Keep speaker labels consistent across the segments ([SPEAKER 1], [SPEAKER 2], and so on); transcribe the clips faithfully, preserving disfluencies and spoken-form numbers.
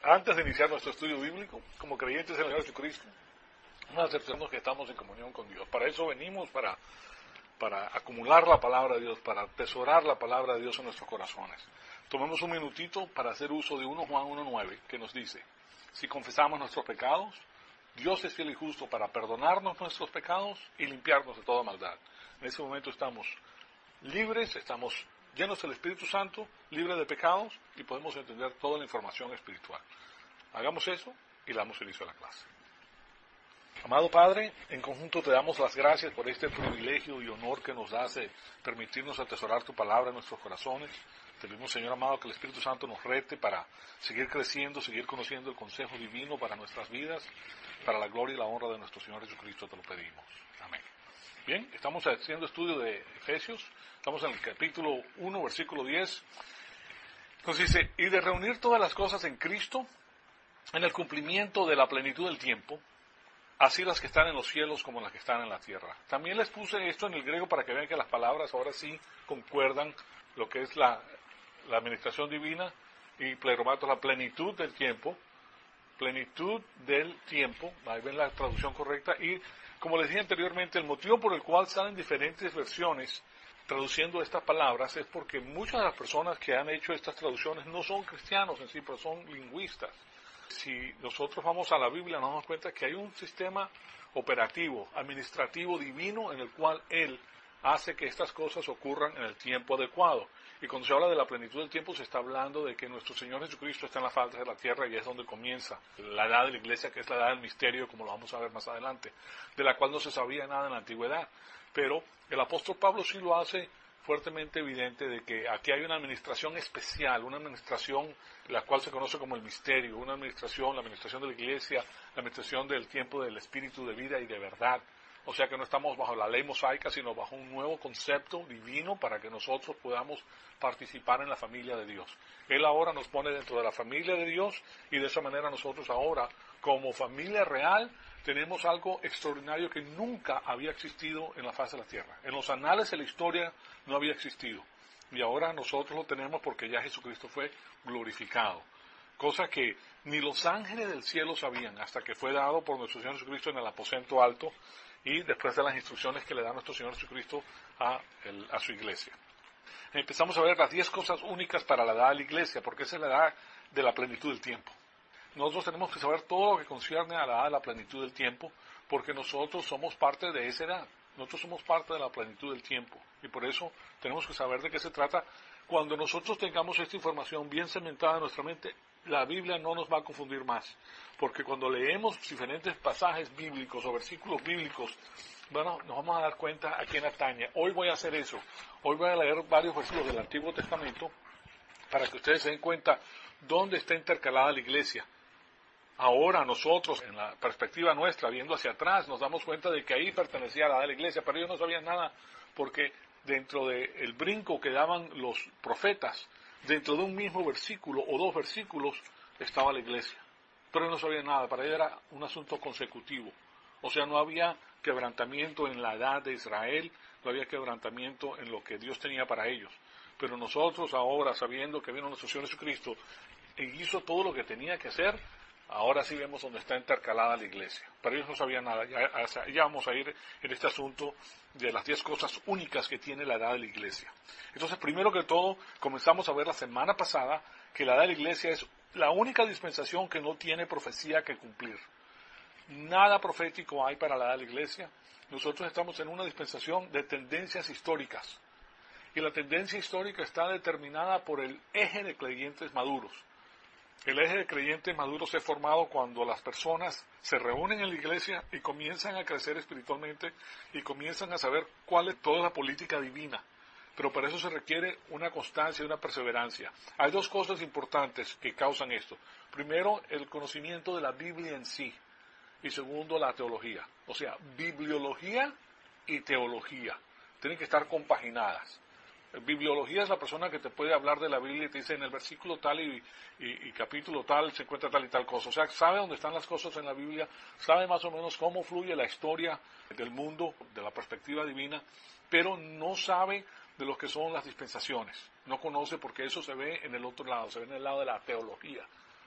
[SPEAKER 1] Antes de iniciar nuestro estudio bíblico, como creyentes en el Señor Jesucristo, nos aceptamos que estamos en comunión con Dios. Para eso venimos, para, para acumular la palabra de Dios, para atesorar la palabra de Dios en nuestros corazones. Tomemos un minutito para hacer uso de primera Juan uno nueve, que nos dice: si confesamos nuestros pecados, Dios es fiel y justo para perdonarnos nuestros pecados y limpiarnos de toda maldad. En ese momento estamos libres, estamos llenos del Espíritu Santo, libres de pecados, y podemos entender toda la información espiritual. Hagamos eso y le damos inicio a la clase. Amado Padre, en conjunto te damos las gracias por este privilegio y honor que nos das de permitirnos atesorar tu palabra en nuestros corazones. Te pedimos, Señor amado, que el Espíritu Santo nos rete para seguir creciendo, seguir conociendo el consejo divino para nuestras vidas, para la gloria y la honra de nuestro Señor Jesucristo, te lo pedimos. Amén. Bien, estamos haciendo estudio de Efesios, estamos en el capítulo uno, versículo diez. Nos dice: y de reunir todas las cosas en Cristo, en el cumplimiento de la plenitud del tiempo, así las que están en los cielos como las que están en la tierra. También les puse esto en el griego para que vean que las palabras ahora sí concuerdan lo que es la, la administración divina y pleromatos, la plenitud del tiempo, plenitud del tiempo, ahí ven la traducción correcta. Y como les dije anteriormente, el motivo por el cual salen diferentes versiones traduciendo estas palabras es porque muchas de las personas que han hecho estas traducciones no son cristianos en sí, pero son lingüistas. Si nosotros vamos a la Biblia nos damos cuenta que hay un sistema operativo, administrativo, divino, en el cual Él hace que estas cosas ocurran en el tiempo adecuado. Y cuando se habla de la plenitud del tiempo se está hablando de que nuestro Señor Jesucristo está en la faz de la tierra y es donde comienza la edad de la iglesia, que es la edad del misterio, como lo vamos a ver más adelante, de la cual no se sabía nada en la antigüedad. Pero el apóstol Pablo sí lo hace fuertemente evidente de que aquí hay una administración especial, una administración la cual se conoce como el misterio, una administración, la administración de la iglesia, la administración del tiempo del espíritu de vida y de verdad. O sea que no estamos bajo la ley mosaica, sino bajo un nuevo concepto divino para que nosotros podamos participar en la familia de Dios. Él ahora nos pone dentro de la familia de Dios y de esa manera nosotros ahora, como familia real, tenemos algo extraordinario que nunca había existido en la faz de la tierra. En los anales de la historia no había existido. Y ahora nosotros lo tenemos porque ya Jesucristo fue glorificado. Cosa que ni los ángeles del cielo sabían hasta que fue dado por nuestro Señor Jesucristo en el aposento alto y después de las instrucciones que le da nuestro Señor Jesucristo a, el, a su iglesia. Empezamos a ver las diez cosas únicas para la edad de la iglesia, porque esa es la edad de la plenitud del tiempo. Nosotros tenemos que saber todo lo que concierne a la edad de la plenitud del tiempo, porque nosotros somos parte de esa edad. Nosotros somos parte de la plenitud del tiempo. Y por eso tenemos que saber de qué se trata. Cuando nosotros tengamos esta información bien cementada en nuestra mente, la Biblia no nos va a confundir más. Porque cuando leemos diferentes pasajes bíblicos o versículos bíblicos, bueno, nos vamos a dar cuenta a quién atañe. Hoy voy a hacer eso. Hoy voy a leer varios versículos del Antiguo Testamento para que ustedes se den cuenta dónde está intercalada la iglesia. Ahora nosotros, en la perspectiva nuestra, viendo hacia atrás, nos damos cuenta de que ahí pertenecía a la edad de la iglesia, pero ellos no sabían nada porque dentro del brinco que daban los profetas, dentro de un mismo versículo o dos versículos, estaba la iglesia. Pero no sabían nada, para ellos era un asunto consecutivo. O sea, no había quebrantamiento en la edad de Israel, no había quebrantamiento en lo que Dios tenía para ellos. Pero nosotros ahora, sabiendo que vino nuestro Señor Jesucristo e hizo todo lo que tenía que hacer, ahora sí vemos dónde está intercalada la iglesia. Pero ellos no sabían nada. Ya, ya vamos a ir en este asunto de las diez cosas únicas que tiene la edad de la iglesia. Entonces, primero que todo, comenzamos a ver la semana pasada que la edad de la iglesia es la única dispensación que no tiene profecía que cumplir. Nada profético hay para la edad de la iglesia. Nosotros estamos en una dispensación de tendencias históricas. Y la tendencia histórica está determinada por el eje de creyentes maduros. El eje de creyentes maduros es formado cuando las personas se reúnen en la iglesia y comienzan a crecer espiritualmente y comienzan a saber cuál es toda la política divina. Pero para eso se requiere una constancia y una perseverancia. Hay dos cosas importantes que causan esto. Primero, el conocimiento de la Biblia en sí. Y segundo, la teología. O sea, bibliología y teología. Tienen que estar compaginadas. Bibliología es la persona que te puede hablar de la Biblia y te dice en el versículo tal y, y, y capítulo tal se encuentra tal y tal cosa. O sea, sabe dónde están las cosas en la Biblia, sabe más o menos cómo fluye la historia del mundo, de la perspectiva divina, pero no sabe de lo que son las dispensaciones. No conoce porque eso se ve en el otro lado, se ve en el lado de la teología.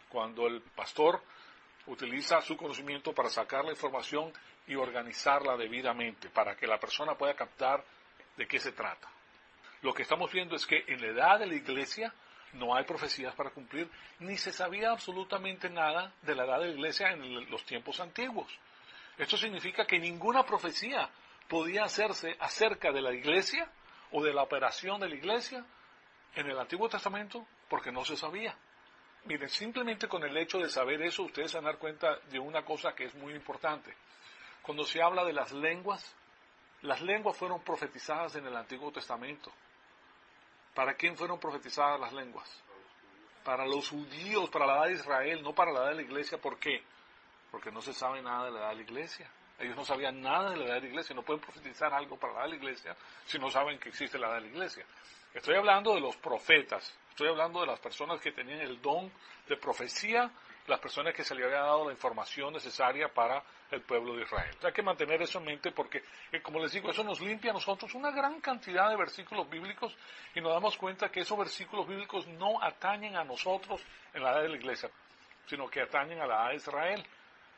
[SPEAKER 1] cuando el pastor utiliza su conocimiento para sacar la información y organizarla debidamente, para que la persona pueda captar de qué se trata. Lo que estamos viendo es que en la edad de la iglesia no hay profecías para cumplir, ni se sabía absolutamente nada de la edad de la iglesia en los tiempos antiguos. Esto significa que ninguna profecía podía hacerse acerca de la iglesia o de la operación de la iglesia en el Antiguo Testamento porque no se sabía. Miren, simplemente con el hecho de saber eso, ustedes se van a dar cuenta de una cosa que es muy importante. Cuando se habla de las lenguas, las lenguas fueron profetizadas en el Antiguo Testamento. ¿Para quién fueron profetizadas las lenguas? Para los judíos, para la edad de Israel, no para la edad de la iglesia. ¿Por qué? Porque no se sabe nada de la edad de la iglesia. Ellos no sabían nada de la edad de la iglesia, no pueden profetizar algo para la edad de la iglesia si no saben que existe la edad de la iglesia. Estoy hablando de los profetas, estoy hablando de las personas que tenían el don de profecía, las personas que se le había dado la información necesaria para el pueblo de Israel. Hay que mantener eso en mente porque, eh, como les digo, eso nos limpia a nosotros una gran cantidad de versículos bíblicos y nos damos cuenta que esos versículos bíblicos no atañen a nosotros en la edad de la iglesia, sino que atañen a la edad de Israel.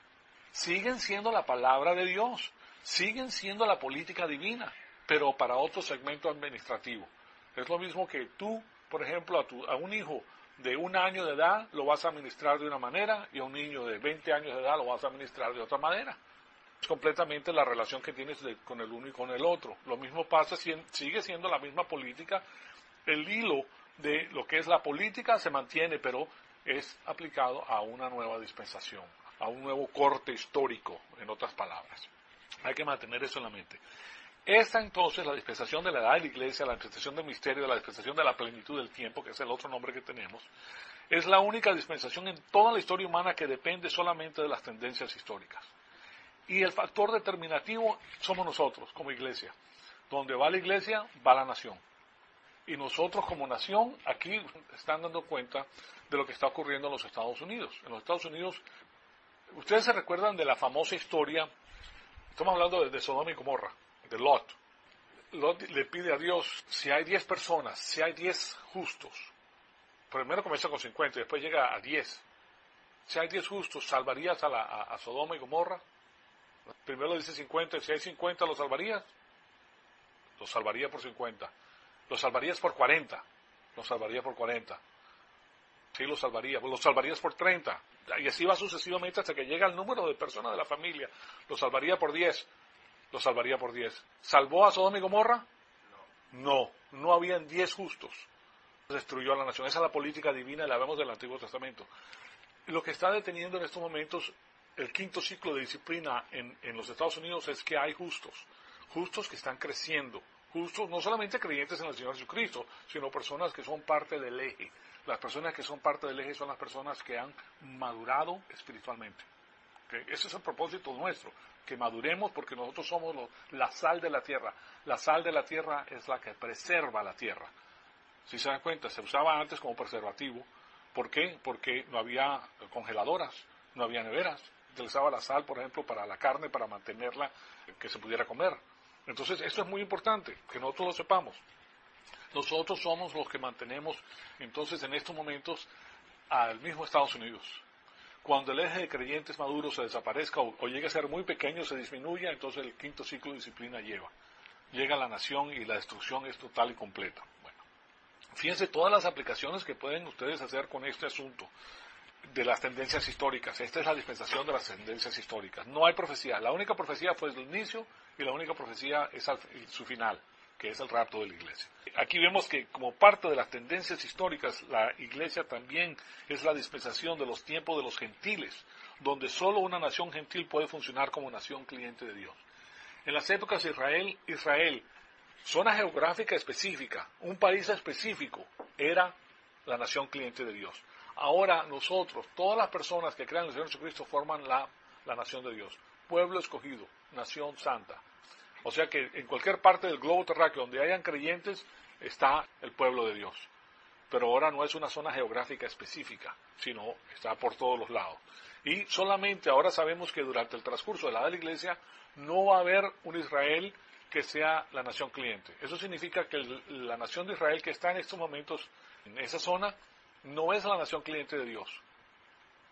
[SPEAKER 1] Siguen siendo la palabra de Dios, siguen siendo la política divina, pero para otro segmento administrativo. Es lo mismo que tú, por ejemplo, a, tu, a un hijo de un año de edad lo vas a administrar de una manera y a un niño de veinte años de edad lo vas a administrar de otra manera. Es completamente la relación que tienes de, con el uno y con el otro. Lo mismo pasa, sigue siendo la misma política. El hilo de lo que es la política se mantiene, pero es aplicado a una nueva dispensación, a un nuevo corte histórico, en otras palabras. Hay que mantener eso en la mente. Esta entonces, la dispensación de la edad de la iglesia, la dispensación del misterio, la dispensación de la plenitud del tiempo, que es el otro nombre que tenemos, es la única dispensación en toda la historia humana que depende solamente de las tendencias históricas. Y el factor determinativo somos nosotros, como iglesia. Donde va la iglesia, va la nación. Y nosotros como nación, aquí están dando cuenta de lo que está ocurriendo en los Estados Unidos. En los Estados Unidos, ustedes se recuerdan de la famosa historia, estamos hablando de, de Sodoma y Gomorra, de Lot. Lot le pide a Dios, si hay diez personas, si hay diez justos, primero comienza con cincuenta y después llega a diez. Si hay diez justos, ¿salvarías a, la, a, a Sodoma y Gomorra? Primero dice cincuenta, si hay cincuenta, ¿los salvarías? Los salvaría por cincuenta. ¿Los salvarías por cuarenta? Los salvaría por cuarenta. Sí, los salvaría. Los salvarías por treinta. Y así va sucesivamente hasta que llega el número de personas de la familia. Los salvaría por diez. Lo salvaría por diez. ¿Salvó a Sodoma y Gomorra? No. No, no habían diez justos. Destruyó a la nación. Esa es la política divina y la vemos del Antiguo Testamento. Lo que está deteniendo en estos momentos el quinto ciclo de disciplina en, en los Estados Unidos es que hay justos. Justos que están creciendo. Justos, no solamente creyentes en el Señor Jesucristo, sino personas que son parte del eje. Las personas que son parte del eje son las personas que han madurado espiritualmente. ¿Okay? Ese es el propósito nuestro, que maduremos porque nosotros somos los, la sal de la tierra. La sal de la tierra es la que preserva la tierra. Si se dan cuenta, se usaba antes como preservativo. ¿Por qué? Porque no había congeladoras, no había neveras. Se usaba la sal, por ejemplo, para la carne, para mantenerla, que se pudiera comer. Entonces, esto es muy importante, que nosotros lo sepamos. Nosotros somos los que mantenemos, entonces, en estos momentos, al mismo Estados Unidos. Cuando el eje de creyentes maduros se desaparezca o, o llegue a ser muy pequeño, se disminuya, entonces el quinto ciclo de disciplina lleva. Llega la nación y la destrucción es total y completa. Bueno, fíjense todas las aplicaciones que pueden ustedes hacer con este asunto de las tendencias históricas. Esta es la dispensación de las tendencias históricas. No hay profecía. La única profecía fue el inicio y la única profecía es al, su final, que es el rapto de la iglesia. Aquí vemos que como parte de las tendencias históricas, la iglesia también es la dispensación de los tiempos de los gentiles, donde solo una nación gentil puede funcionar como nación cliente de Dios. En las épocas de Israel, Israel, zona geográfica específica, un país específico, era la nación cliente de Dios. Ahora nosotros, todas las personas que crean en el Señor Jesucristo forman la, la nación de Dios. Pueblo escogido, nación santa. O sea que en cualquier parte del globo terráqueo donde hayan creyentes, está el pueblo de Dios. Pero ahora no es una zona geográfica específica, sino está por todos los lados. Y solamente ahora sabemos que durante el transcurso de la edad de la iglesia no va a haber un Israel que sea la nación cliente. Eso significa que el, la nación de Israel que está en estos momentos en esa zona no es la nación cliente de Dios.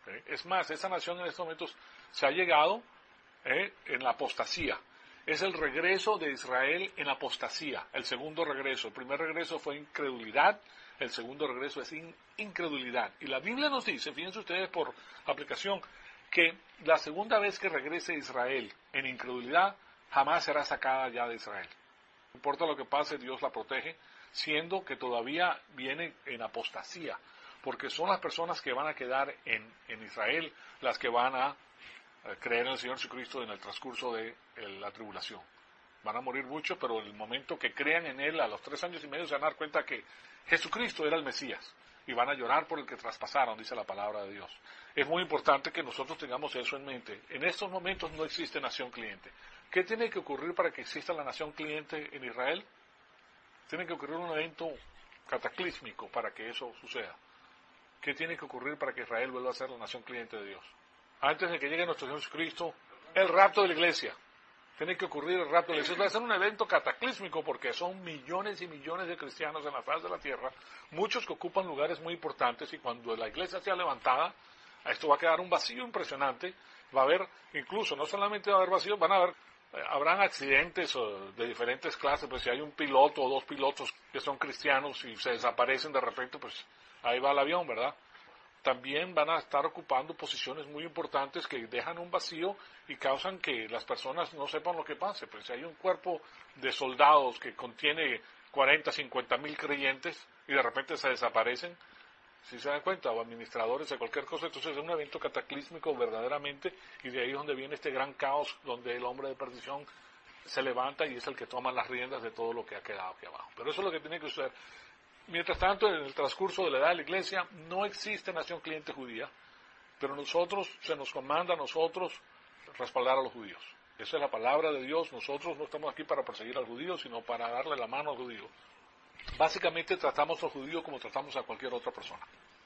[SPEAKER 1] ¿eh? Es más, esa nación en estos momentos se ha llegado ¿eh? en la apostasía. Es el regreso de Israel en apostasía, el segundo regreso. El primer regreso fue incredulidad, el segundo regreso es in- incredulidad. Y la Biblia nos dice, fíjense ustedes por aplicación, que la segunda vez que regrese Israel en incredulidad, jamás será sacada ya de Israel. No importa lo que pase, Dios la protege, siendo que todavía viene en apostasía, porque son las personas que van a quedar en, en Israel las que van a creer en el Señor Jesucristo en el transcurso de la tribulación. Van a morir muchos, pero en el momento que crean en Él, a los tres años y medio se van a dar cuenta que Jesucristo era el Mesías, y van a llorar por el que traspasaron, dice la palabra de Dios. Es muy importante que nosotros tengamos eso en mente. En estos momentos no existe nación cliente. ¿Qué tiene que ocurrir para que exista la nación cliente en Israel? Tiene que ocurrir un evento cataclísmico para que eso suceda. ¿Qué tiene que ocurrir para que Israel vuelva a ser la nación cliente de Dios? Antes de que llegue nuestro Señor Jesucristo, el rapto de la iglesia. Tiene que ocurrir el rapto de la iglesia. Va a ser un evento cataclísmico porque son millones y millones de cristianos en la faz de la tierra, muchos que ocupan lugares muy importantes, y cuando la iglesia sea levantada, esto va a quedar un vacío impresionante. Va a haber, incluso, no solamente va a haber vacío, van a haber, eh, habrán accidentes uh, de diferentes clases, pues si hay un piloto o dos pilotos que son cristianos y se desaparecen de repente, pues ahí va el avión, ¿verdad? También van a estar ocupando posiciones muy importantes que dejan un vacío y causan que las personas no sepan lo que pase. Pues si hay un cuerpo de soldados que contiene cuarenta, cincuenta mil creyentes y de repente se desaparecen, si se dan cuenta, o administradores de cualquier cosa, entonces es un evento cataclísmico verdaderamente, y de ahí es donde viene este gran caos, donde el hombre de perdición se levanta y es el que toma las riendas de todo lo que ha quedado aquí abajo. Pero eso es lo que tiene que suceder. Mientras tanto, en el transcurso de la edad de la iglesia, no existe nación cliente judía, pero nosotros, se nos comanda a nosotros respaldar a los judíos. Esa es la palabra de Dios. Nosotros no estamos aquí para perseguir al judío, sino para darle la mano al judío. Básicamente tratamos al judío como tratamos a cualquier otra persona.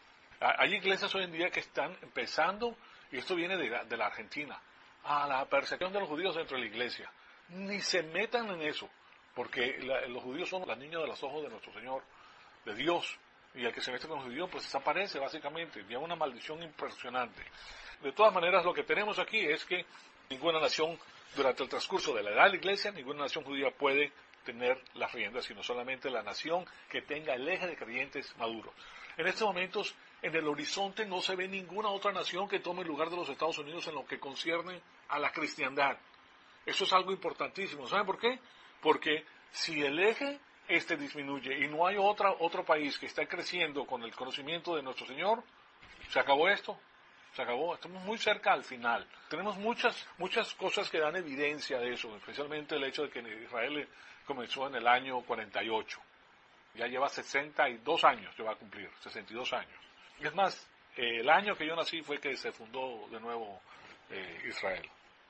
[SPEAKER 1] Hay iglesias hoy en día que están empezando, y esto viene de, de la Argentina, a la persecución de los judíos dentro de la iglesia. Ni se metan en eso, porque la, los judíos son las niñas de los ojos de nuestro Señor, de Dios, y el que se mete con los judíos pues desaparece básicamente, lleva una maldición impresionante. De todas maneras, lo que tenemos aquí es que ninguna nación, durante el transcurso de la edad de la iglesia, ninguna nación judía puede tener las riendas, sino solamente la nación que tenga el eje de creyentes maduros. En estos momentos, en el horizonte no se ve ninguna otra nación que tome el lugar de los Estados Unidos en lo que concierne a la cristiandad. Eso es algo importantísimo. ¿Saben por qué? Porque si el eje este disminuye y no hay otra, otro país que esté creciendo con el conocimiento de nuestro Señor, se acabó esto, se acabó, estamos muy cerca al final. Tenemos muchas, muchas cosas que dan evidencia de eso, especialmente el hecho de que Israel comenzó en el año cuarenta y ocho, ya lleva sesenta y dos años, ya va a cumplir, sesenta y dos años. Es más, eh, el año que yo nací fue que se fundó de nuevo eh, Israel.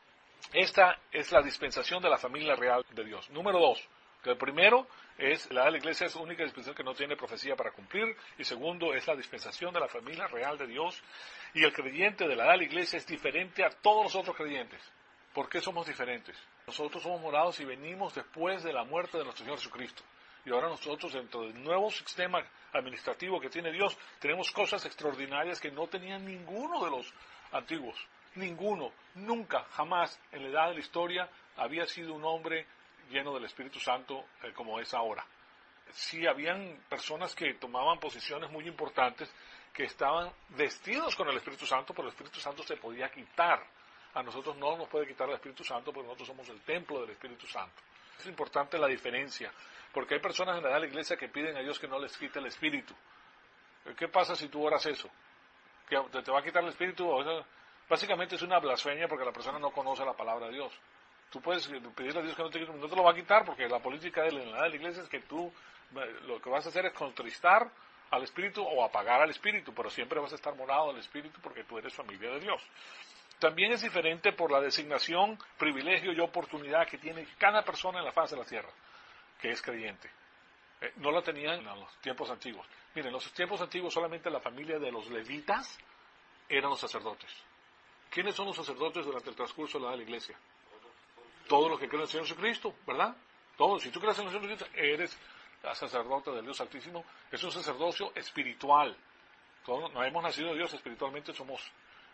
[SPEAKER 1] Esta es la dispensación de la familia real de Dios. Número dos. Que el primero es, la edad de la iglesia es la única dispensación que no tiene profecía para cumplir, y segundo es la dispensación de la familia real de Dios, y el creyente de la edad de la iglesia es diferente a todos los otros creyentes. ¿Por qué somos diferentes? Nosotros somos morados y venimos después de la muerte de nuestro Señor Jesucristo, y ahora nosotros, dentro del nuevo sistema administrativo que tiene Dios, tenemos cosas extraordinarias que no tenían ninguno de los antiguos, ninguno, nunca, jamás en la edad de la historia había sido un hombre lleno del Espíritu Santo eh, como es ahora. Sí, habían personas que tomaban posiciones muy importantes, que estaban vestidos con el Espíritu Santo, pero el Espíritu Santo se podía quitar. A nosotros no nos puede quitar el Espíritu Santo, porque nosotros somos el templo del Espíritu Santo. Es importante la diferencia, porque hay personas en la edad de la iglesia que piden a Dios que no les quite el Espíritu. ¿Qué pasa si tú oras eso? ¿Que te va a quitar el Espíritu? Básicamente es una blasfemia, porque la persona no conoce la palabra de Dios. Tú puedes pedirle a Dios que no te, no te lo va a quitar, porque la política de la, de la iglesia es que tú lo que vas a hacer es contristar al Espíritu o apagar al Espíritu, pero siempre vas a estar morado del Espíritu porque tú eres familia de Dios. También es diferente por la designación, privilegio y oportunidad que tiene cada persona en la faz de la tierra, que es creyente. Eh, no la tenían en los tiempos antiguos. Miren, en los tiempos antiguos solamente la familia de los levitas eran los sacerdotes. ¿Quiénes son los sacerdotes durante el transcurso de la edad de la iglesia? Todos los que creen en el Señor Jesucristo, ¿verdad? Todos. Si tú crees en el Señor Jesucristo, eres sacerdote del Dios Altísimo. Es un sacerdocio espiritual. Todos no hemos nacido de Dios espiritualmente, somos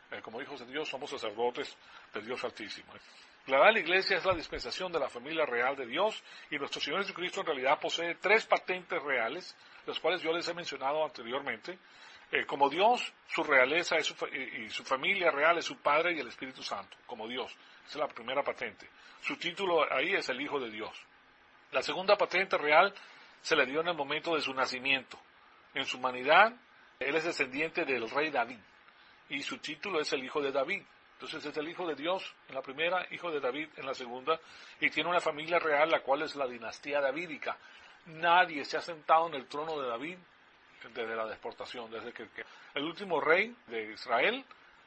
[SPEAKER 1] Eh, como hijos de Dios, somos sacerdotes del Dios Altísimo. La edad de la iglesia es la dispensación de la familia real de Dios, y nuestro Señor Jesucristo en realidad posee tres patentes reales, las cuales yo les he mencionado anteriormente. Eh, como Dios, su realeza es su fa- y, y su familia real es su Padre y el Espíritu Santo, como Dios. Esa es la primera patente. Su título ahí es el Hijo de Dios. La segunda patente real se le dio en el momento de su nacimiento. En su humanidad, él es descendiente del rey David, y su título es el Hijo de David. Entonces es el Hijo de Dios en la primera, Hijo de David en la segunda, y tiene una familia real, la cual es la dinastía davídica. Nadie se ha sentado en el trono de David desde la deportación, desde que, que el último rey de Israel,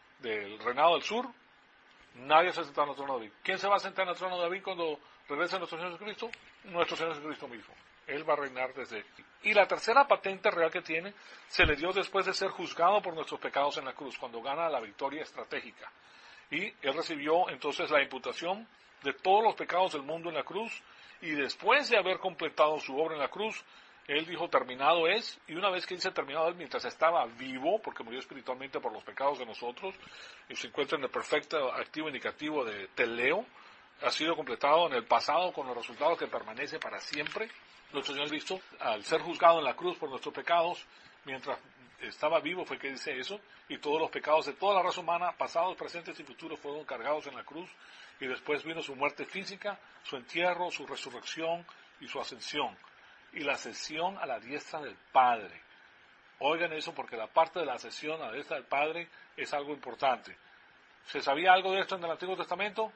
[SPEAKER 1] del reinado del sur, nadie se ha sentado en el trono de David. ¿Quién se va a sentar en el trono de David cuando regrese nuestro Señor Jesucristo? Nuestro Señor Jesucristo mismo. Él va a reinar desde aquí. Y la tercera patente real que tiene se le dio después de ser juzgado por nuestros pecados en la cruz, cuando gana la victoria estratégica. Y él recibió entonces la imputación de todos los pecados del mundo en la cruz, y después de haber completado su obra en la cruz, él dijo, terminado es, y una vez que dice terminado es, mientras estaba vivo, porque murió espiritualmente por los pecados de nosotros, y se encuentra en el perfecto activo indicativo de teleo, ha sido completado en el pasado con los resultados que permanece para siempre. Nuestro Señor Cristo, al ser juzgado en la cruz por nuestros pecados, mientras estaba vivo fue que dice eso, y todos los pecados de toda la raza humana, pasados, presentes y futuros, fueron cargados en la cruz, y después vino su muerte física, su entierro, su resurrección y su ascensión, y la ascensión a la diestra del Padre. Oigan eso, porque la parte de la ascensión a la diestra del Padre es algo importante. ¿Se sabía algo de esto en el Antiguo Testamento?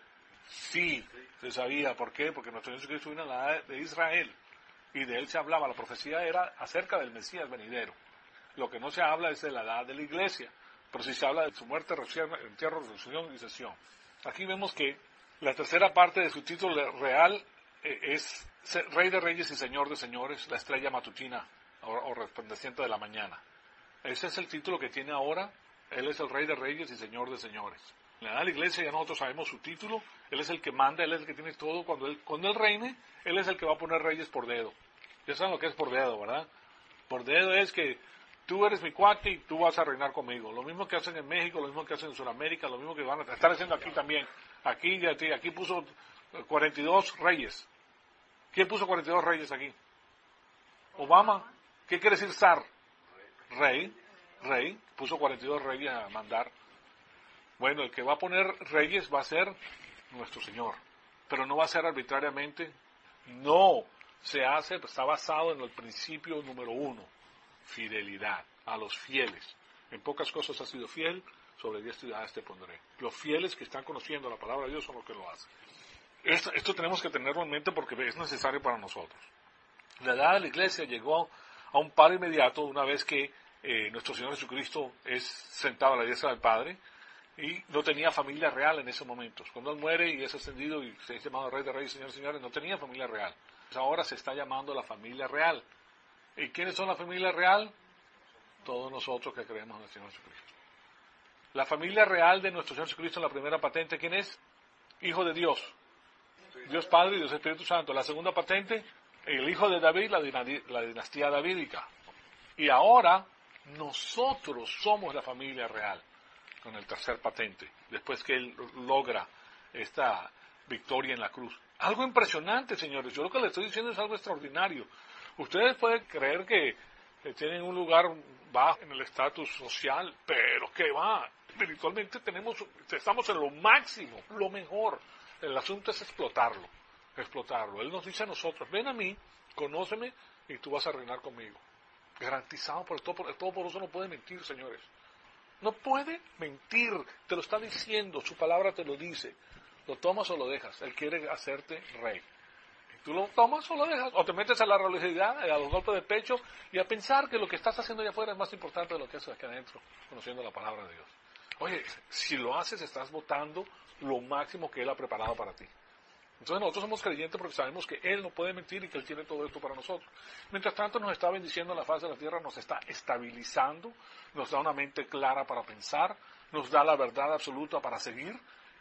[SPEAKER 1] Sí, se sabía. ¿Por qué? Porque nuestro Señor Jesucristo vino a la edad de Israel, y de él se hablaba. La profecía era acerca del Mesías venidero. Lo que no se habla es de la edad de la iglesia, pero sí se habla de su muerte, entierro, resurrección y sesión. Aquí vemos que la tercera parte de su título real eh, es Rey de Reyes y Señor de Señores, la estrella matutina o, o resplandeciente de la mañana. Ese es el título que tiene ahora. Él es el Rey de Reyes y Señor de Señores. En la edad de la iglesia ya nosotros sabemos su título. Él es el que manda, Él es el que tiene todo. Cuando Él, cuando él reine, Él es el que va a poner reyes por dedo. Ya saben lo que es por dedo, ¿verdad? Por dedo es que tú eres mi cuate y tú vas a reinar conmigo. Lo mismo que hacen en México, lo mismo que hacen en Sudamérica, lo mismo que van a estar haciendo aquí también. Aquí, aquí, aquí puso cuarenta y dos reyes. ¿Quién puso cuarenta y dos reyes aquí? Obama. ¿Qué quiere decir zar? Rey. Rey. Puso cuarenta y dos reyes a mandar. Bueno, el que va a poner reyes va a ser nuestro Señor. Pero no va a ser arbitrariamente. No. Se hace, está basado en el principio número uno. Fidelidad a los fieles. En pocas cosas has sido fiel, sobre diez ciudades te pondré. Los fieles que están conociendo la palabra de Dios son los que lo hacen. Esto, esto tenemos que tenerlo en mente porque es necesario para nosotros. La edad de la iglesia llegó a un par inmediato una vez que eh, nuestro Señor Jesucristo es sentado a la diestra del Padre, y no tenía familia real en ese momento. Cuando Él muere y es ascendido y se es llamado Rey de Reyes y Señor de Señores, no tenía familia real. Ahora se está llamando la familia real. ¿Y quiénes son la familia real? Todos nosotros que creemos en el Señor Jesucristo. La familia real de nuestro Señor Jesucristo en la primera patente, ¿quién es? Hijo de Dios. Dios Padre y Dios Espíritu Santo. La segunda patente, el Hijo de David, la, dinastía, la dinastía davídica. Y ahora nosotros somos la familia real con el tercer patente, después que Él logra esta victoria en la cruz. Algo impresionante, señores. Yo lo que les estoy diciendo es algo extraordinario. Ustedes pueden creer que tienen un lugar bajo en el estatus social, pero ¿qué va? Espiritualmente tenemos, estamos en lo máximo, lo mejor. El asunto es explotarlo, explotarlo. Él nos dice a nosotros, ven a mí, conóceme y tú vas a reinar conmigo. Garantizado, por el todo, el Todopoderoso no puede mentir, señores. No puede mentir, te lo está diciendo, su palabra te lo dice. ¿Lo tomas o lo dejas? Él quiere hacerte rey. Tú lo tomas o lo dejas, o te metes a la religiosidad, a los golpes de pecho, y a pensar que lo que estás haciendo allá afuera es más importante de lo que haces aquí adentro, conociendo la palabra de Dios. Oye, si lo haces, estás votando lo máximo que Él ha preparado para ti. Entonces nosotros somos creyentes porque sabemos que Él no puede mentir y que Él tiene todo esto para nosotros. Mientras tanto nos está bendiciendo en la faz de la tierra, nos está estabilizando, nos da una mente clara para pensar, nos da la verdad absoluta para seguir,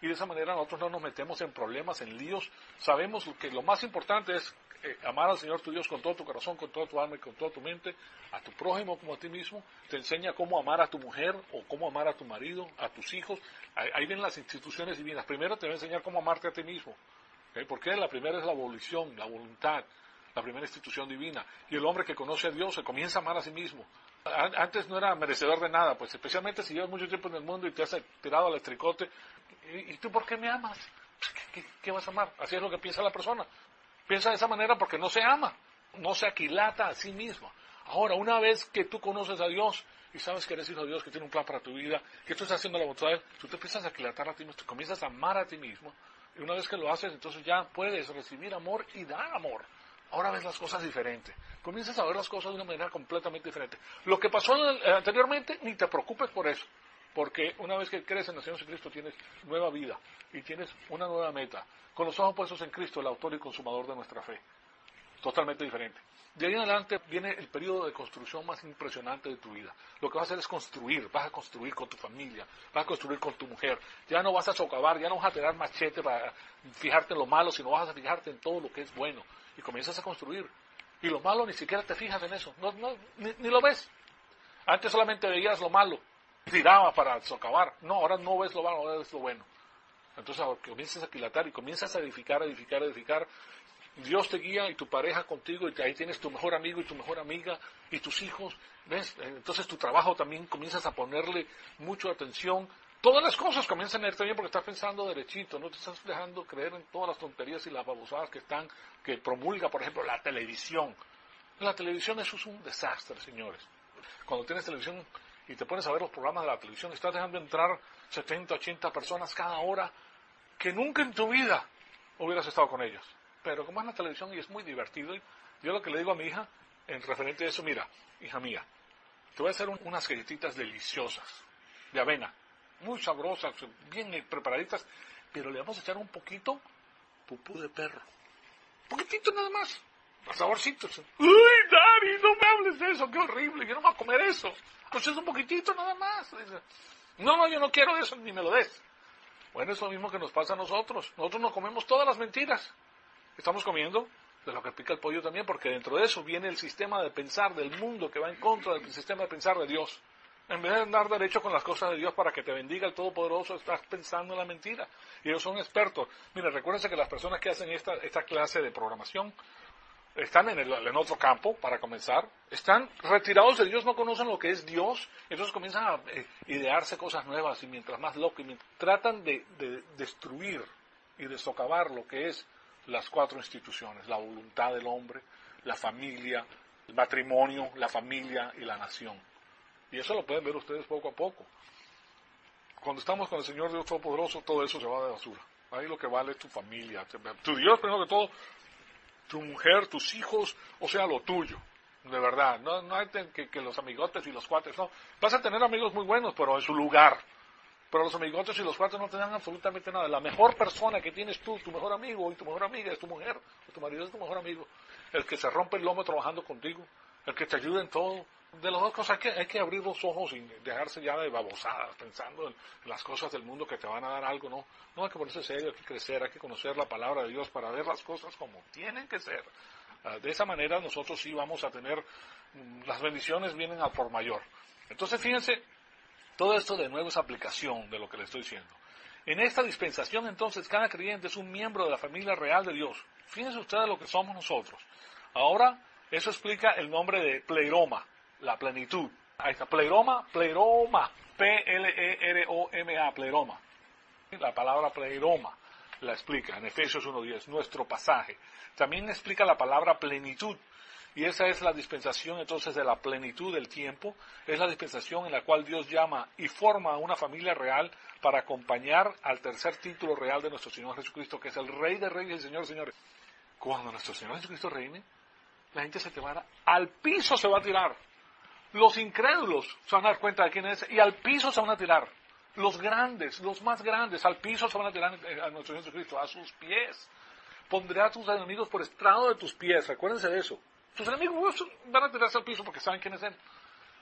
[SPEAKER 1] y de esa manera nosotros no nos metemos en problemas, en líos. Sabemos que lo más importante es eh, amar al Señor tu Dios con todo tu corazón, con toda tu alma y con toda tu mente, a tu prójimo como a ti mismo. Te enseña cómo amar a tu mujer o cómo amar a tu marido, a tus hijos. Ahí, ahí vienen las instituciones divinas. Primero te va a enseñar cómo amarte a ti mismo. ¿Okay? Porque la primera es la volición, la voluntad, la primera institución divina. Y el hombre que conoce a Dios se comienza a amar a sí mismo. Antes no era merecedor de nada, pues especialmente si llevas mucho tiempo en el mundo y te has tirado al estricote. ¿Y, y tú por qué me amas? ¿Qué, qué, ¿Qué vas a amar? Así es lo que piensa la persona. Piensa de esa manera porque no se ama, no se aquilata a sí mismo. Ahora, una vez que tú conoces a Dios y sabes que eres hijo de Dios, que tiene un plan para tu vida, que tú estás haciendo la voluntad de Él, tú te empiezas a aquilatar a ti mismo, te comienzas a amar a ti mismo. Y una vez que lo haces, entonces ya puedes recibir amor y dar amor. Ahora ves las cosas diferentes. Comienzas a ver las cosas de una manera completamente diferente. Lo que pasó anteriormente, ni te preocupes por eso. Porque una vez que crees en el Señor Jesucristo tienes nueva vida y tienes una nueva meta. Con los ojos puestos en Cristo, el autor y consumador de nuestra fe. Totalmente diferente. De ahí en adelante viene el periodo de construcción más impresionante de tu vida. Lo que vas a hacer es construir. Vas a construir con tu familia. Vas a construir con tu mujer. Ya no vas a socavar, ya no vas a tirar machete para fijarte en lo malo, sino vas a fijarte en todo lo que es bueno. Y comienzas a construir. Y lo malo ni siquiera te fijas en eso. No, no, ni, ni lo ves. Antes solamente veías lo malo. Tirabas para socavar. No, ahora no ves lo malo, ahora ves lo bueno. Entonces comienzas a aquilatar y comienzas a edificar, edificar, edificar. Dios te guía y tu pareja contigo y ahí tienes tu mejor amigo y tu mejor amiga y tus hijos. ¿Ves? Entonces tu trabajo también comienzas a ponerle mucha atención. Todas las cosas comienzan a irte bien porque estás pensando derechito, no te estás dejando creer en todas las tonterías y las babosadas que están, que promulga, por ejemplo, la televisión. La televisión eso es un desastre, señores. Cuando tienes televisión y te pones a ver los programas de la televisión, estás dejando entrar setenta, ochenta personas cada hora que nunca en tu vida hubieras estado con ellas. Pero como es la televisión y es muy divertido, yo lo que le digo a mi hija, en referente a eso, mira, hija mía, te voy a hacer un, unas galletitas deliciosas, de avena, muy sabrosas, bien preparaditas, pero le vamos a echar un poquito pupú de perro. Un poquitito nada más, los saborcitos. ¡Uy, Dari, no me hables de eso, qué horrible, yo no voy a comer eso! Pues es un poquitito nada más. No, no, yo no quiero eso, ni me lo des. Bueno, es lo mismo que nos pasa a nosotros. Nosotros nos comemos todas las mentiras. Estamos comiendo de lo que pica el pollo también, porque dentro de eso viene el sistema de pensar del mundo que va en contra del sistema de pensar de Dios. En vez de andar derecho con las cosas de Dios para que te bendiga el Todopoderoso, estás pensando en la mentira. Y ellos son expertos. Mira, recuérdense que las personas que hacen esta, esta clase de programación están en, el, en otro campo, para comenzar, están retirados de Dios, no conocen lo que es Dios, entonces comienzan a eh, idearse cosas nuevas, y mientras más locos, tratan de, de destruir y de socavar lo que es las cuatro instituciones, la voluntad del hombre, la familia, el matrimonio, la familia y la nación. Y eso lo pueden ver ustedes poco a poco. Cuando estamos con el Señor Dios Todopoderoso, todo eso se va de basura. Ahí lo que vale es tu familia, tu Dios primero que todo, tu mujer, tus hijos, o sea, lo tuyo, de verdad. No, no hay que, que los amigotes y los cuates, no. Vas a tener amigos muy buenos, pero en su lugar. Pero los amigotes y los cuates no te dan absolutamente nada. La mejor persona que tienes tú, tu mejor amigo y tu mejor amiga es tu mujer, o tu marido es tu mejor amigo. El que se rompe el lomo trabajando contigo, el que te ayuda en todo. De las dos cosas hay que, hay que abrir los ojos y dejarse ya de babosadas, pensando en las cosas del mundo que te van a dar algo, ¿no? No hay que ponerse serio, hay que crecer, hay que conocer la palabra de Dios para ver las cosas como tienen que ser. Uh, de esa manera nosotros sí vamos a tener, um, las bendiciones vienen al por mayor. Entonces fíjense, todo esto de nuevo es aplicación de lo que le estoy diciendo. En esta dispensación entonces cada creyente es un miembro de la familia real de Dios. Fíjense ustedes lo que somos nosotros. Ahora, eso explica el nombre de pleroma. La plenitud. Ahí está, pleroma, pleroma, P L E R O M A, pleroma. La palabra pleroma la explica en Efesios uno diez, nuestro pasaje. También explica la palabra plenitud, y esa es la dispensación entonces de la plenitud del tiempo, es la dispensación en la cual Dios llama y forma a una familia real para acompañar al tercer título real de nuestro Señor Jesucristo, que es el Rey de Reyes y Señor de Señores. Cuando nuestro Señor Jesucristo reine, la gente se te va a, al piso se va a tirar. Los incrédulos se van a dar cuenta de quién es y al piso se van a tirar. Los grandes, los más grandes, al piso se van a tirar a nuestro Jesucristo, a sus pies. Pondré a tus enemigos por estrado de tus pies, recuérdense de eso. Tus enemigos van a tirarse al piso porque saben quién es Él.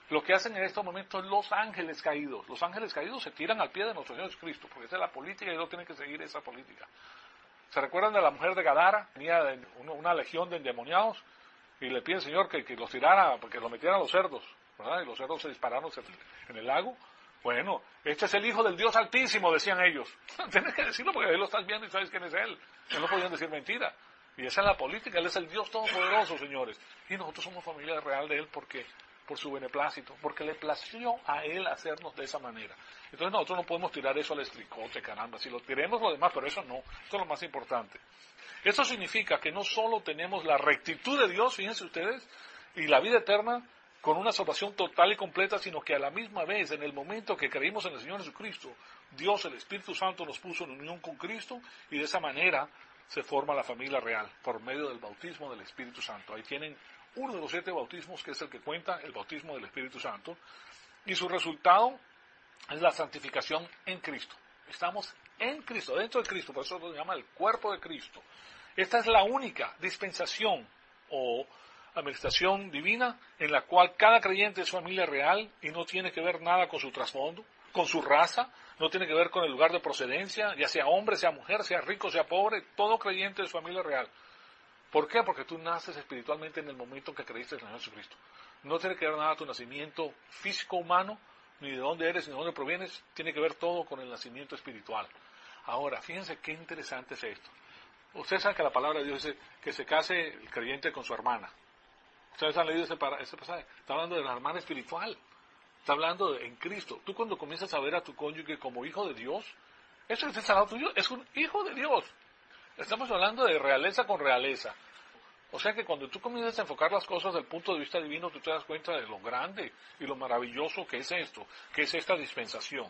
[SPEAKER 1] Lo que hacen en estos momentos los ángeles caídos. Los ángeles caídos se tiran al pie de nuestro Señor Jesucristo, porque esa es la política y ellos tienen que seguir esa política. ¿Se recuerdan de la mujer de Gadara? Tenía una legión de endemoniados y le pide al Señor que, que los tirara, que los metieran a los cerdos, ¿verdad? Y los cerdos se dispararon en el lago. Bueno, este es el Hijo del Dios Altísimo, decían ellos. Tienes que decirlo porque ahí lo estás viendo y sabes quién es Él. Él no podían decir mentira. Y esa es la política, Él es el Dios Todopoderoso, señores. Y nosotros somos familia real de Él porque por su beneplácito, porque le plació a Él hacernos de esa manera. Entonces nosotros no podemos tirar eso al estricote, caramba. Si lo tiremos lo demás, pero eso no. Esto es lo más importante. Eso significa que no solo tenemos la rectitud de Dios, fíjense ustedes, y la vida eterna, con una salvación total y completa, sino que a la misma vez, en el momento que creímos en el Señor Jesucristo, Dios, el Espíritu Santo, nos puso en unión con Cristo, y de esa manera se forma la familia real, por medio del bautismo del Espíritu Santo. Ahí tienen uno de los siete bautismos, que es el que cuenta, el bautismo del Espíritu Santo, y su resultado es la santificación en Cristo. Estamos en Cristo, dentro de Cristo, por eso se llama el cuerpo de Cristo. Esta es la única dispensación o administración divina en la cual cada creyente es familia real y no tiene que ver nada con su trasfondo, con su raza, no tiene que ver con el lugar de procedencia, ya sea hombre, sea mujer, sea rico, sea pobre, todo creyente es familia real. ¿Por qué? Porque tú naces espiritualmente en el momento en que creíste en el Señor Jesucristo. No tiene que ver nada tu nacimiento físico humano, ni de dónde eres, ni de dónde provienes, tiene que ver todo con el nacimiento espiritual. Ahora, fíjense qué interesante es esto. Ustedes saben que la palabra de Dios dice que se case el creyente con su hermana. Ustedes han leído ese, para, ese pasaje. Está hablando de la hermana espiritual. Está hablando de, en Cristo. Tú cuando comienzas a ver a tu cónyuge como hijo de Dios, eso es el tuyo, es un hijo de Dios. Estamos hablando de realeza con realeza. O sea que cuando tú comienzas a enfocar las cosas desde el punto de vista divino, tú te das cuenta de lo grande y lo maravilloso que es esto, que es esta dispensación.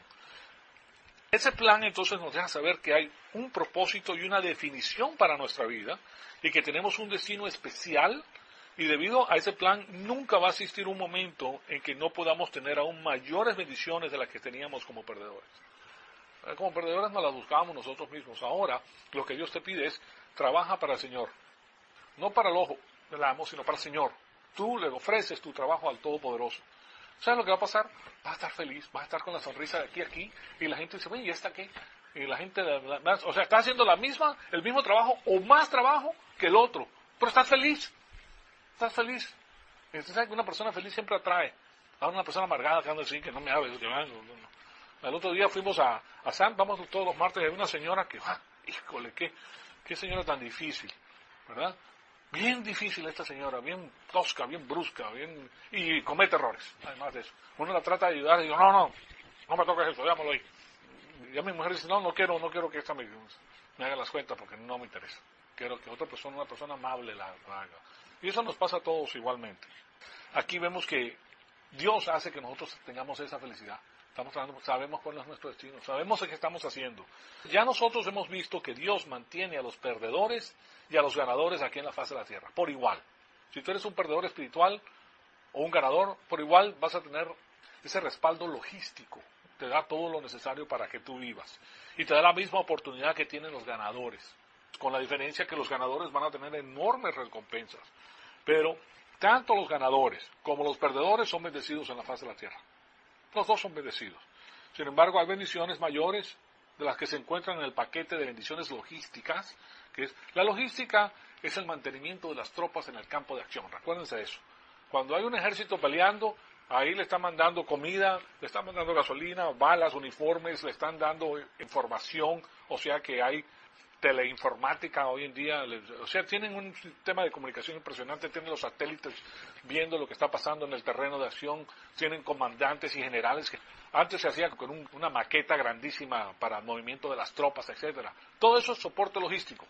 [SPEAKER 1] Ese plan entonces nos deja saber que hay un propósito y una definición para nuestra vida y que tenemos un destino especial. Y debido a ese plan, nunca va a existir un momento en que no podamos tener aún mayores bendiciones de las que teníamos como perdedores. Como perdedores nos las buscábamos nosotros mismos. Ahora, lo que Dios te pide es, trabaja para el Señor. No para el ojo del amo, sino para el Señor. Tú le ofreces tu trabajo al Todopoderoso. ¿Sabes lo que va a pasar? Vas a estar feliz, vas a estar con la sonrisa de aquí a aquí, y la gente dice, oye, ¿y esta qué? Y la gente, o sea, está haciendo la misma, el mismo trabajo, o más trabajo que el otro. Pero estás feliz. Estás feliz. Y usted sabe que una persona feliz siempre atrae a una persona amargada que anda así, que no me hable. Que, no, no, no. El otro día fuimos a, a San, vamos todos los martes, y hay una señora que, ah, híjole, qué, qué señora tan difícil, ¿verdad? Bien difícil esta señora, bien tosca, bien brusca, bien y comete errores, además de eso. Uno la trata de ayudar y digo, no, no, no me toques eso, déjamelo ahí. Y ya mi mujer dice, no, no quiero, no quiero que esta me, me haga las cuentas porque no me interesa. Quiero que otra persona, una persona amable la, la haga. Y eso nos pasa a todos igualmente. Aquí vemos que Dios hace que nosotros tengamos esa felicidad. Estamos hablando, sabemos cuál es nuestro destino, sabemos qué estamos haciendo. Ya nosotros hemos visto que Dios mantiene a los perdedores y a los ganadores aquí en la faz de la tierra, por igual. Si tú eres un perdedor espiritual o un ganador, por igual vas a tener ese respaldo logístico. Te da todo lo necesario para que tú vivas. Y te da la misma oportunidad que tienen los ganadores. Con la diferencia que los ganadores van a tener enormes recompensas. Pero tanto los ganadores como los perdedores son bendecidos en la faz de la tierra. Los dos son bendecidos. Sin embargo, hay bendiciones mayores de las que se encuentran en el paquete de bendiciones logísticas, que es, la logística es el mantenimiento de las tropas en el campo de acción. Recuérdense de eso. Cuando hay un ejército peleando, ahí le están mandando comida, le están mandando gasolina, balas, uniformes, le están dando información, o sea que hay teleinformática hoy en día, o sea, tienen un sistema de comunicación impresionante, tienen los satélites viendo lo que está pasando en el terreno de acción, tienen comandantes y generales que antes se hacía con un, una maqueta grandísima para el movimiento de las tropas, etcétera. Todo eso es soporte logístico,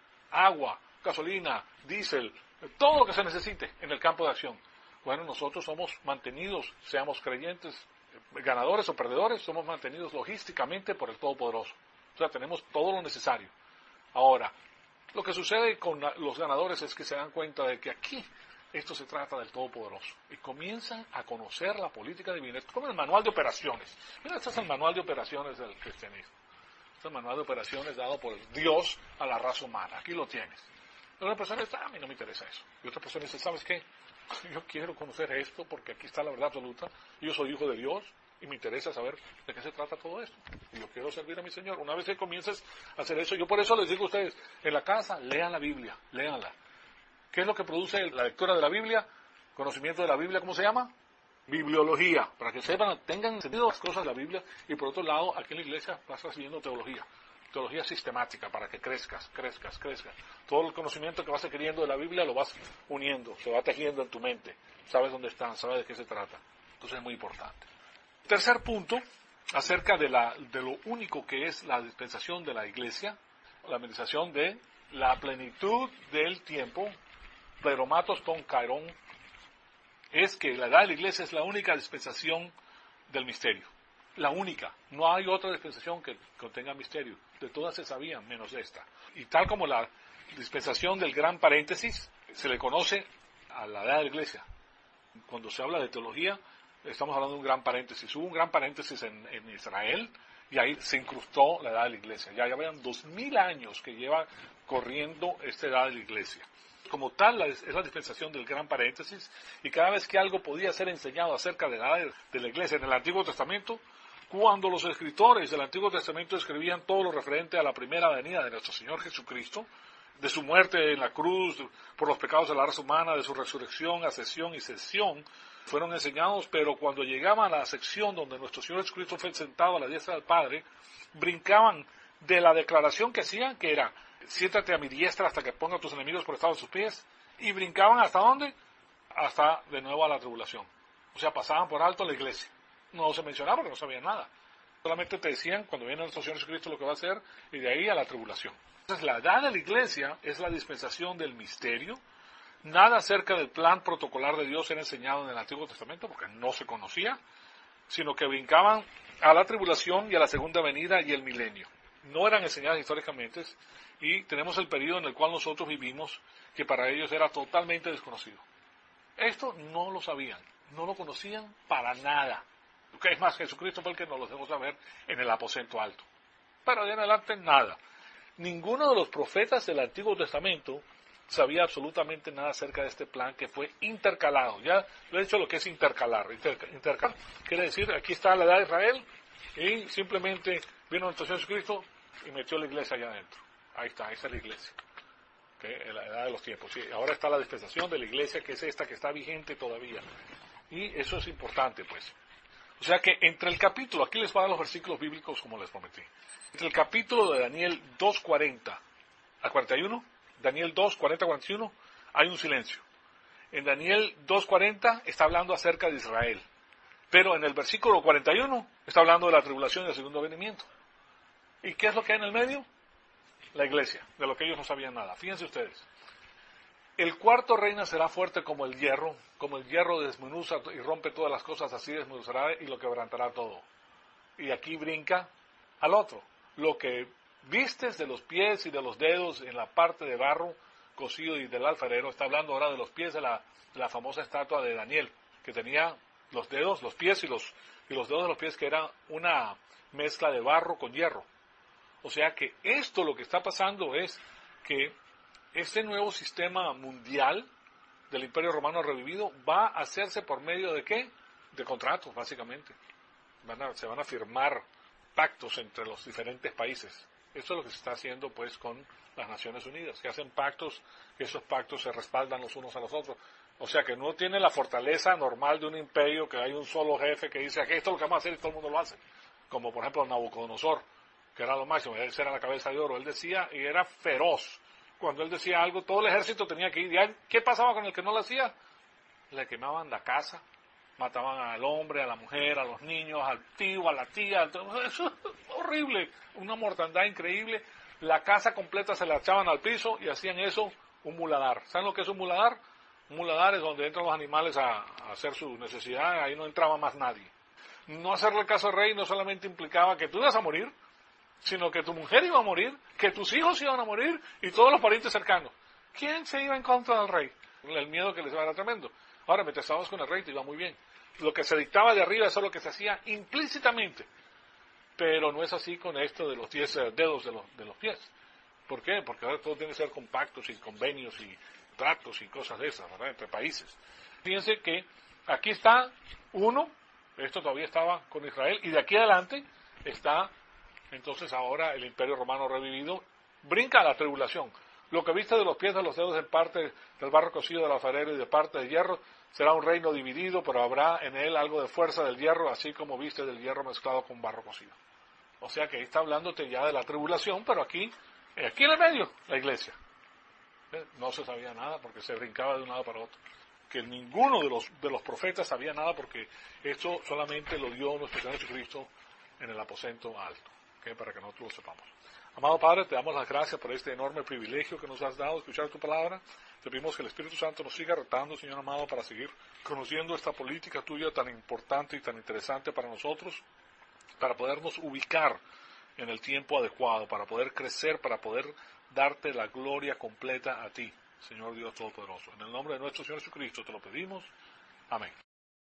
[SPEAKER 1] agua, gasolina, diésel, todo lo que se necesite en el campo de acción. Bueno, nosotros somos mantenidos, seamos creyentes, ganadores o perdedores, somos mantenidos logísticamente por el Todopoderoso. O sea, tenemos todo lo necesario. Ahora, lo que sucede con los ganadores es que se dan cuenta de que aquí esto se trata del Todopoderoso y comienzan a conocer la política divina. Es como el manual de operaciones. Mira, este es el manual de operaciones del cristianismo. Este es el manual de operaciones dado por Dios a la raza humana. Aquí lo tienes. Una persona dice, ah, a mí no me interesa eso. Y otra persona dice, ¿sabes qué? Yo quiero conocer esto porque aquí está la verdad absoluta. Yo soy hijo de Dios y me interesa saber de qué se trata todo esto. Y yo quiero servir a mi Señor. Una vez que comiences a hacer eso, yo por eso les digo a ustedes, en la casa, lean la Biblia, léanla. ¿Qué es lo que produce la lectura de la Biblia? Conocimiento de la Biblia, ¿cómo se llama? Bibliología, para que sepan, tengan sentido las cosas de la Biblia. Y por otro lado, aquí en la iglesia vas recibiendo teología. Teología sistemática para que crezcas, crezcas, crezcas. Todo el conocimiento que vas adquiriendo de la Biblia lo vas uniendo, se va tejiendo en tu mente. Sabes dónde están, sabes de qué se trata. Entonces es muy importante. Tercer punto, acerca de, la, de lo único que es la dispensación de la iglesia, la administración de la plenitud del tiempo, pleromatos ton kairon, es que la edad de la iglesia es la única dispensación del misterio. La única. No hay otra dispensación que contenga misterio. De todas se sabían, menos esta. Y tal como la dispensación del gran paréntesis, se le conoce a la edad de la iglesia. Cuando se habla de teología, estamos hablando de un gran paréntesis. Hubo un gran paréntesis en, en Israel y ahí se incrustó la edad de la iglesia. Ya llevan dos mil años que lleva corriendo esta edad de la iglesia. Como tal, la, es la dispensación del gran paréntesis, y cada vez que algo podía ser enseñado acerca de la edad de la iglesia en el Antiguo Testamento, cuando los escritores del Antiguo Testamento escribían todo lo referente a la primera venida de nuestro Señor Jesucristo, de su muerte en la cruz, por los pecados de la raza humana, de su resurrección, ascensión y sesión, fueron enseñados, pero cuando llegaban a la sección donde nuestro Señor Jesucristo fue sentado a la diestra del Padre, brincaban de la declaración que hacían, que era, siéntate a mi diestra hasta que ponga a tus enemigos por estado de sus pies, y brincaban ¿hasta dónde? Hasta de nuevo a la tribulación. O sea, pasaban por alto la iglesia. No se mencionaba porque no sabían nada. Solamente te decían cuando viene nuestro Señor Jesucristo lo que va a hacer, y de ahí a la tribulación. Entonces, la edad de la iglesia es la dispensación del misterio. Nada acerca del plan protocolar de Dios era enseñado en el Antiguo Testamento porque no se conocía, sino que brincaban a la tribulación y a la segunda venida y el milenio. No eran enseñadas históricamente, y tenemos el periodo en el cual nosotros vivimos, que para ellos era totalmente desconocido. Esto no lo sabían, no lo conocían para nada. Es más, Jesucristo fue el que nos lo dejó saber en el aposento alto. Pero de en adelante nada. Ninguno de los profetas del Antiguo Testamento sabía absolutamente nada acerca de este plan que fue intercalado. Ya lo he dicho lo que es intercalar. Intercal, intercal quiere decir, aquí está la edad de Israel, y simplemente vino nuestro Señor Jesucristo y metió la iglesia allá adentro. Ahí está, ahí está la iglesia. ¿Okay? En la edad de los tiempos. Sí, ahora está la dispensación de la iglesia, que es esta que está vigente todavía. Y eso es importante, pues. O sea que entre el capítulo, aquí les voy a dar los versículos bíblicos como les prometí. Entre el capítulo de Daniel dos cuarenta a cuarenta y uno, Daniel dos cuarenta a cuarenta y uno, hay un silencio. En Daniel dos cuarenta está hablando acerca de Israel. Pero en el versículo cuarenta y uno está hablando de la tribulación y del segundo venimiento. ¿Y qué es lo que hay en el medio? La iglesia, de lo que ellos no sabían nada. Fíjense ustedes. El cuarto reino será fuerte como el hierro, como el hierro desmenuza y rompe todas las cosas, así desmenuzará y lo quebrantará todo. Y aquí brinca al otro. Lo que vistes de los pies y de los dedos en la parte de barro cocido y del alfarero, está hablando ahora de los pies de la, de la famosa estatua de Daniel, que tenía los dedos, los pies y los, y los dedos de los pies, que era una mezcla de barro con hierro. O sea que esto lo que está pasando es que este nuevo sistema mundial del Imperio Romano revivido va a hacerse por medio de ¿qué? De contratos, básicamente. Van a, se van a firmar pactos entre los diferentes países. Eso es lo que se está haciendo pues con las Naciones Unidas, que hacen pactos, que esos pactos se respaldan los unos a los otros. O sea que no tiene la fortaleza normal de un imperio, que hay un solo jefe que dice, aquí esto es lo que vamos a hacer y todo el mundo lo hace. Como por ejemplo Nabucodonosor, que era lo máximo, él era la cabeza de oro, él decía, y era feroz. Cuando él decía algo, todo el ejército tenía que ir. ¿Y qué pasaba con el que no lo hacía? Le quemaban la casa, mataban al hombre, a la mujer, a los niños, al tío, a la tía. Eso es horrible, una mortandad increíble. La casa completa se la echaban al piso y hacían eso un muladar. ¿Saben lo que es un muladar? Un muladar es donde entran los animales a, a hacer sus necesidades, ahí no entraba más nadie. No hacerle caso al rey no solamente implicaba que tú ibas a morir, sino que tu mujer iba a morir, que tus hijos iban a morir y todos los parientes cercanos. ¿Quién se iba en contra del rey? El miedo que les iba a dar tremendo. Ahora, mientras estábamos con el rey, te iba muy bien. Lo que se dictaba de arriba, eso es lo que se hacía implícitamente. Pero no es así con esto de los diez dedos de los, de los pies. ¿Por qué? Porque ahora todo tiene que ser con pactos y convenios y tratos y cosas de esas, ¿verdad? Entre países. Fíjense que aquí está uno, esto todavía estaba con Israel, y de aquí adelante está entonces ahora el Imperio Romano revivido, brinca a la tribulación. Lo que viste de los pies de los dedos en parte del barro cocido del alfarero y de parte del hierro, será un reino dividido, pero habrá en él algo de fuerza del hierro, así como viste del hierro mezclado con barro cocido. O sea que ahí está hablándote ya de la tribulación, pero aquí, aquí en el medio, la iglesia. No se sabía nada porque se brincaba de un lado para otro. Que ninguno de los, de los profetas sabía nada porque esto solamente lo dio nuestro Señor Jesucristo en el aposento alto, ¿okay? Para que nosotros lo sepamos. Amado Padre, te damos las gracias por este enorme privilegio que nos has dado de escuchar tu palabra. Te pedimos que el Espíritu Santo nos siga retando, Señor amado, para seguir conociendo esta política tuya tan importante y tan interesante para nosotros, para podernos ubicar en el tiempo adecuado, para poder crecer, para poder darte la gloria completa a ti, Señor Dios Todopoderoso. En el nombre de nuestro Señor Jesucristo te lo pedimos. Amén.